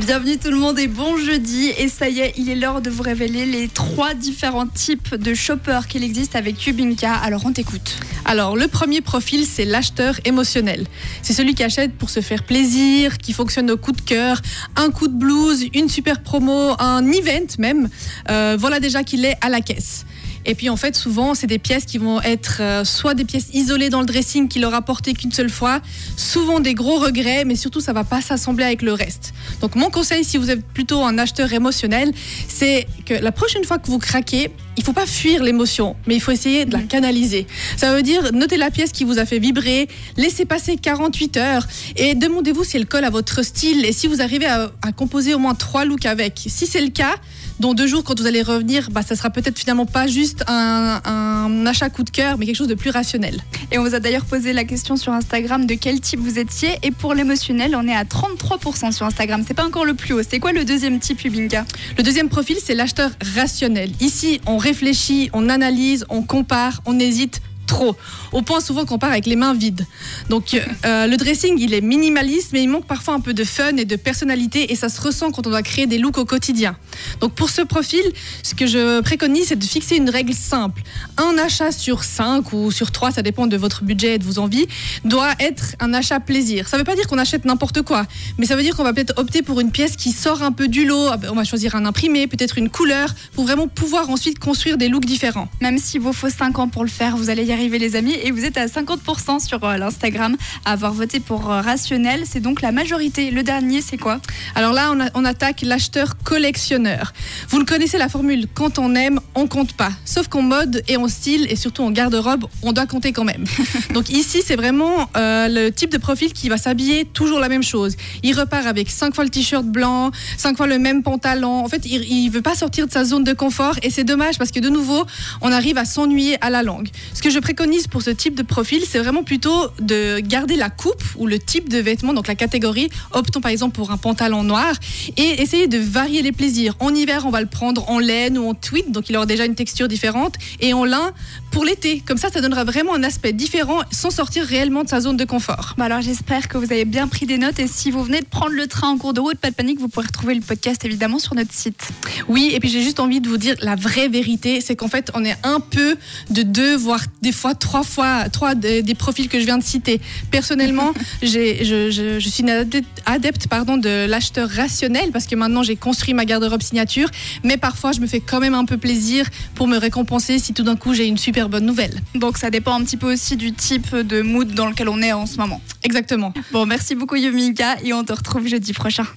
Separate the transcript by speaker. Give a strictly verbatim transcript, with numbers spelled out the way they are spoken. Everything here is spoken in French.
Speaker 1: Bienvenue tout le monde et bon jeudi. Et ça y est, il est l'heure de vous révéler les trois différents types de shoppers qu'il existe avec Yubinka. Alors on t'écoute.
Speaker 2: Alors le premier profil, c'est l'acheteur émotionnel. C'est celui qui achète pour se faire plaisir, qui fonctionne au coup de cœur, un coup de blues, une super promo, un event même. Euh, voilà déjà qu'il est à la caisse. Et puis en fait, souvent, c'est des pièces qui vont être euh, soit des pièces isolées dans le dressing qui leur a porté qu'une seule fois, souvent des gros regrets, mais surtout, ça ne va pas s'assembler avec le reste. Donc mon conseil, si vous êtes plutôt un acheteur émotionnel, c'est que la prochaine fois que vous craquez, il ne faut pas fuir l'émotion, mais il faut essayer de la canaliser. Ça veut dire, notez la pièce qui vous a fait vibrer, laissez passer quarante-huit heures et demandez-vous si elle colle à votre style et si vous arrivez à, à composer au moins trois looks avec. Si c'est le cas, dans deux jours, quand vous allez revenir, bah, ça sera peut-être finalement pas juste un, un achat coup de cœur, mais quelque chose de plus rationnel.
Speaker 1: Et on vous a d'ailleurs posé la question sur Instagram de quel type vous étiez. Et pour l'émotionnel, on est à trente-trois pour cent sur Instagram. C'est pas encore le plus haut. C'est quoi le deuxième type, Yubinka ?
Speaker 2: Le deuxième profil, c'est l'acheteur rationnel. Ici, on réfléchit, on analyse, on compare, on hésite trop, au point souvent qu'on part avec les mains vides. Donc euh, le dressing, il est minimaliste, mais il manque parfois un peu de fun et de personnalité, et ça se ressent quand on doit créer des looks au quotidien. Donc pour ce profil, ce que je préconise, c'est de fixer une règle simple. Un achat sur cinq ou sur trois, ça dépend de votre budget et de vos envies, doit être un achat plaisir. Ça ne veut pas dire qu'on achète n'importe quoi, mais ça veut dire qu'on va peut-être opter pour une pièce qui sort un peu du lot. On va choisir un imprimé, peut-être une couleur, pour vraiment pouvoir ensuite construire des looks différents.
Speaker 1: Même s'il vous faut cinq ans pour le faire, vous allez y arriver les amis, et vous êtes à cinquante pour cent sur euh, l'Instagram à avoir voté pour euh, rationnel. C'est donc la majorité. Le dernier, c'est quoi ?
Speaker 2: Alors là, on, a, on attaque l'acheteur collectionneur. Vous le connaissez, la formule, quand on aime, on compte pas. Sauf qu'en mode et en style et surtout en garde-robe, on doit compter quand même. Donc ici, c'est vraiment euh, le type de profil qui va s'habiller toujours la même chose. Il repart avec cinq fois le t-shirt blanc, cinq fois le même pantalon. En fait, il, il veut pas sortir de sa zone de confort, et c'est dommage parce que de nouveau, on arrive à s'ennuyer à la longue. Ce que je préconise pour ce type de profil, c'est vraiment plutôt de garder la coupe ou le type de vêtement, donc la catégorie. Optons par exemple pour un pantalon noir et essayer de varier les plaisirs. En hiver, on va le prendre en laine ou en tweed, donc il aura déjà une texture différente, et en lin pour l'été. Comme ça, ça donnera vraiment un aspect différent sans sortir réellement de sa zone de confort.
Speaker 1: Bah alors j'espère que vous avez bien pris des notes, et si vous venez de prendre le train en cours de route, pas de panique, vous pourrez retrouver le podcast évidemment sur notre site.
Speaker 2: Oui, et puis j'ai juste envie de vous dire la vraie vérité, c'est qu'en fait on est un peu de deux, voire des fois trois fois trois des, des profils que je viens de citer. Personnellement, j'ai, je, je, je suis une adepte, adepte pardon, de l'acheteur rationnel, parce que maintenant j'ai construit ma garde-robe signature, mais parfois je me fais quand même un peu plaisir pour me récompenser si tout d'un coup j'ai une super bonne nouvelle.
Speaker 1: Donc ça dépend un petit peu aussi du type de mood dans lequel on est en ce moment.
Speaker 2: Exactement.
Speaker 1: Bon, merci beaucoup Yubinka, et on te retrouve jeudi prochain.